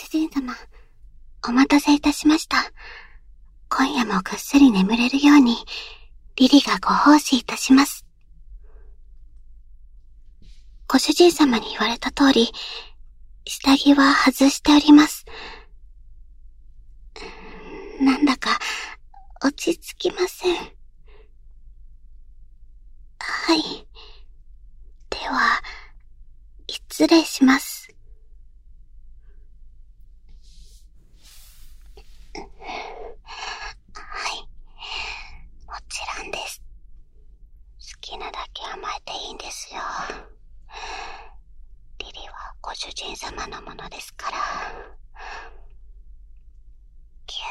人様、お待たせいたしました。今夜もぐっすり眠れるように、リリがご奉仕いたします。ご主人様に言われた通り、下着は外しております。なんだか、落ち着きません。はい。では、失礼します。はい。もちろんです。好きなだけ甘えていいんですよ。リリはご主人様のものですから。キ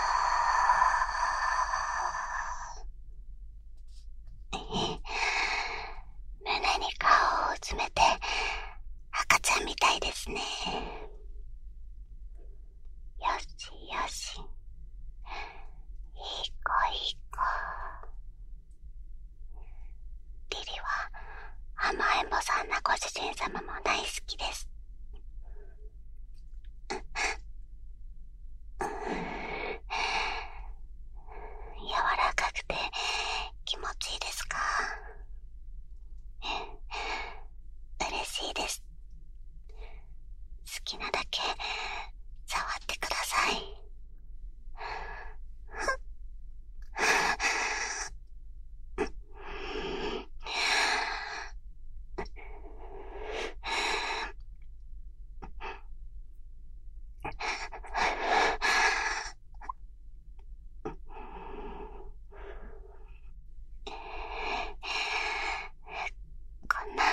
ュー。胸に顔をうずめて赤ちゃんみたいですね。よしよし。いい子いい子。リリは甘えん坊さんなご主人様も大好きです。柔らかくて気持ちいいですか？嬉しいです。好きなだけ触ってください。こんな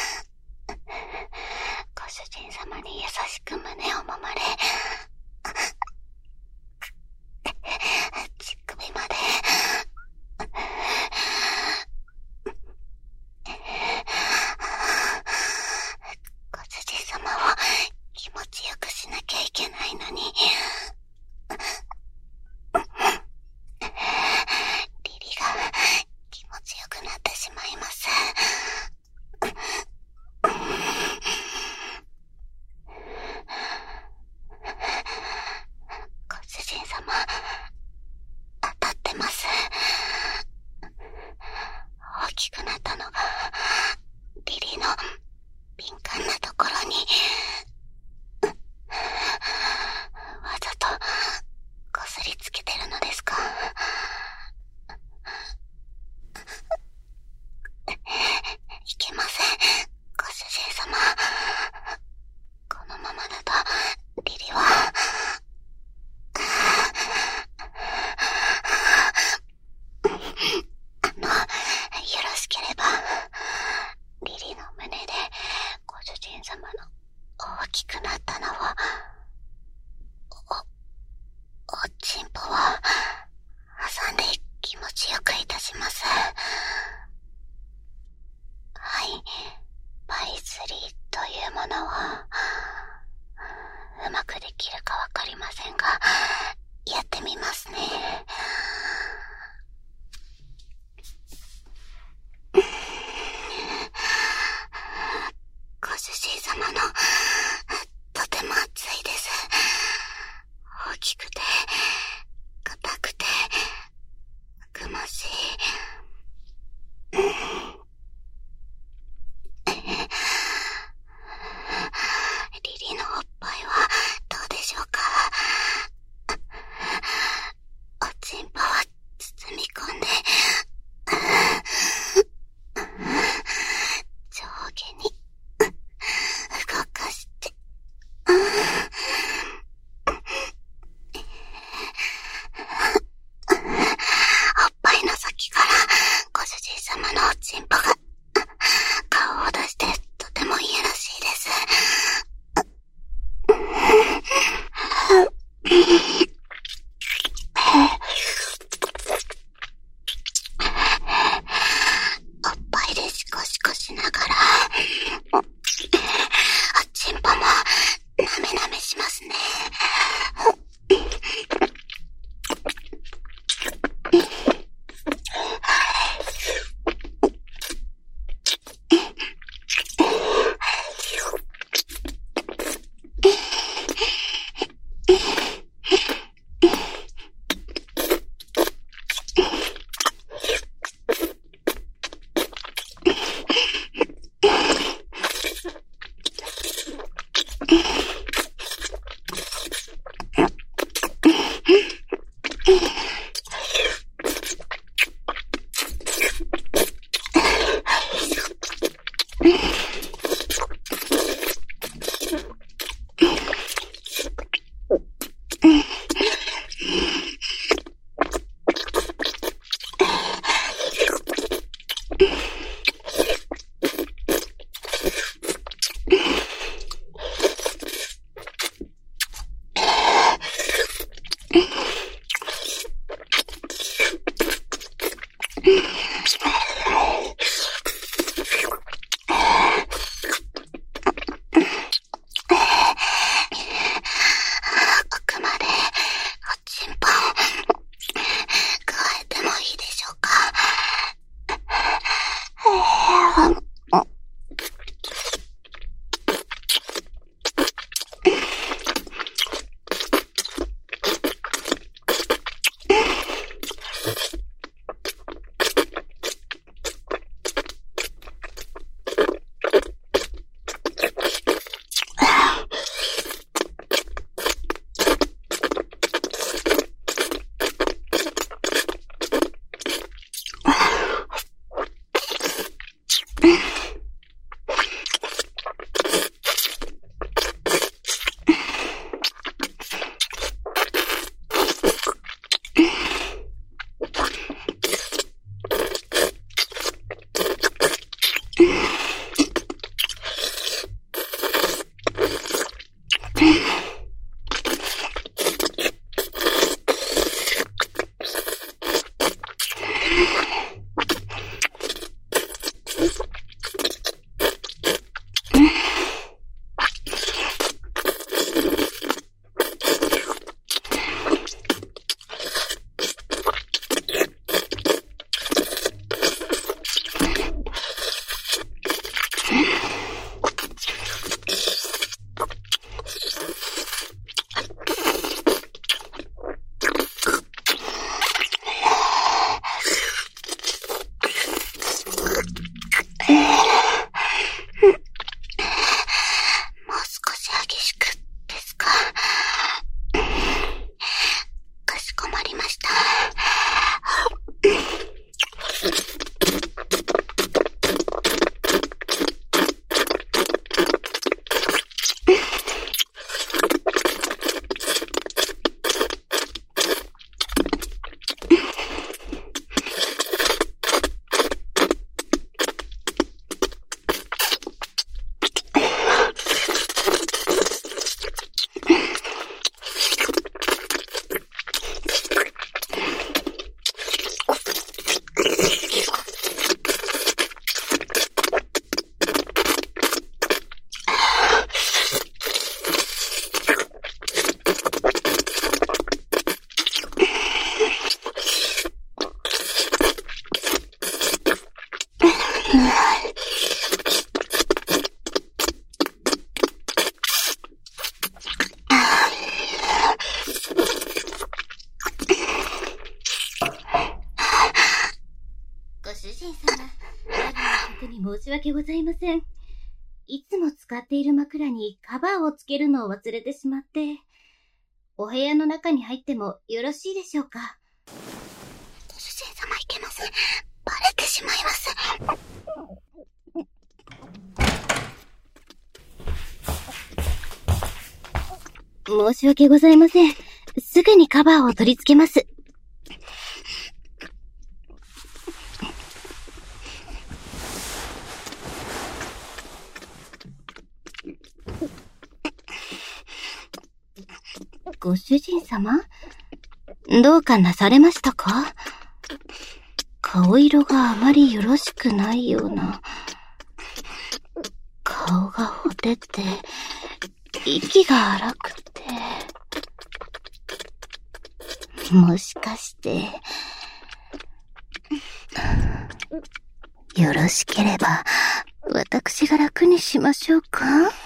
ご主人様に優しく胸を揉まれ、乳首までご主人様を気持ちよくしなきゃいけないのに、リリが気持ちよくなってしまいます。ご主人様、当たってます。大きくなったのがリリの敏感なところに、わざとこすりつけてるのですか？いけません、ご主人様。このままだとリリはよろしければリリの胸でご主人様の大きくなったのをおちんぽを挟んで気持ちよくいたします。はい、パイズリーというものをうまくできるかわかりませんが、やってみますね。ご主人様のとても熱いです。大きくて硬くてたくましい。リリのおっぱいはどうでしょうか？おちんぽは包み込んで上下に動かして奥までおちんぽ加えてもいいでしょうか。 申し訳ございません。いつも使っている枕にカバーをつけるのを忘れてしまって、お部屋の中に入ってもよろしいでしょうか。 ご主人様いけません。バレてしまいます。 申し訳ございません。すぐにカバーを取り付けます。ご主人様？どうかなされましたか？顔色があまりよろしくないような。顔がほてて、息が荒くて。もしかして、よろしければ、私が楽にしましょうか？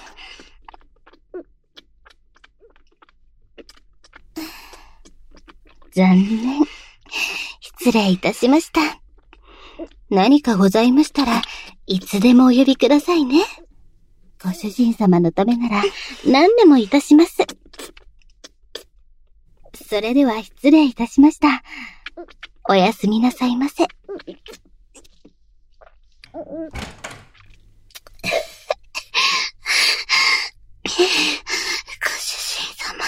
残念。失礼いたしました。何かございましたらいつでもお呼びくださいね。ごご主人様のためなら何でもいたします。それでは失礼いたしました。おやすみなさいませ。 ご主人様。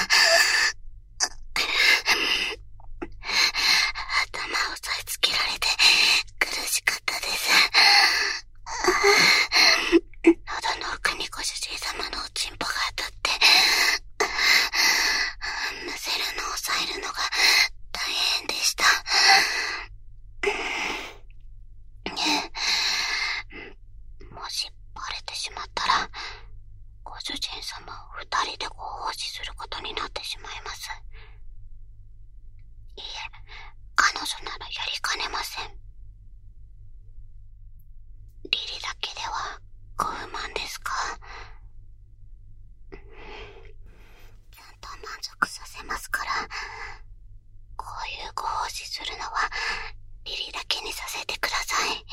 頭を押さえつけられて苦しかったです。喉の奥にご主人様のおちんぽが当たって、むせるのを抑えるのが大変でした。もしバレてしまったら、ご主人様を二人でご奉仕することになってしまいます。いいえ、彼女ならやりかねません。リリだけではご不満ですか？ちゃんと満足させますから。こういうご奉仕するのはリリだけにさせてください。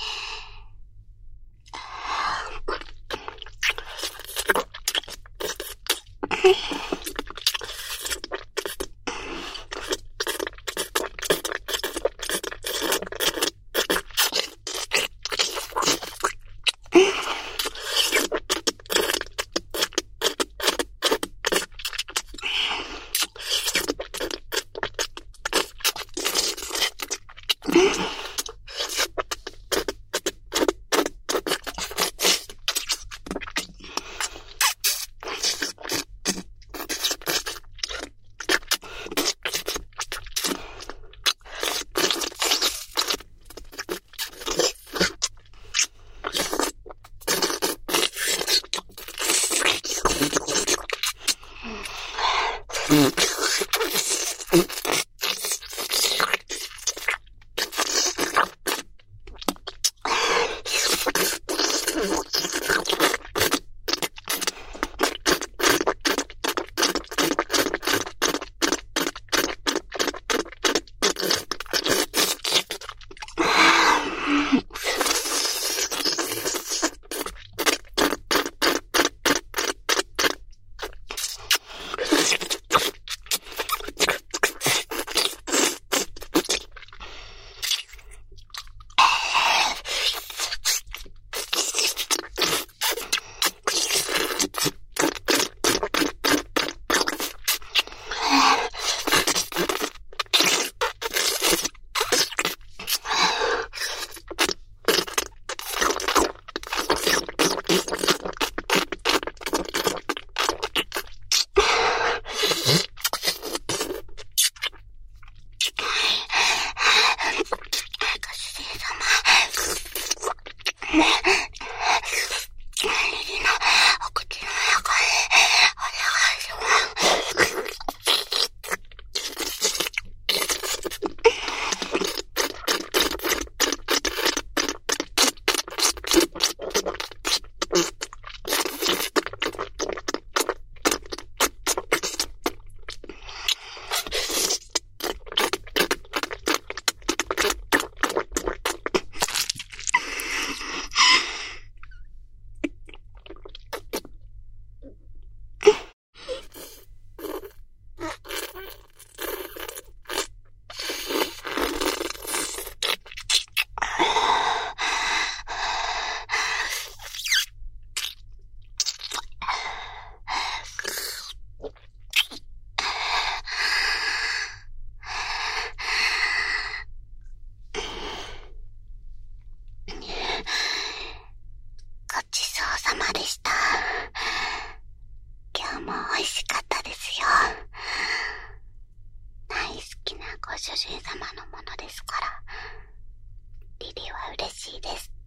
ご主人様のものですから。リリは嬉しいです。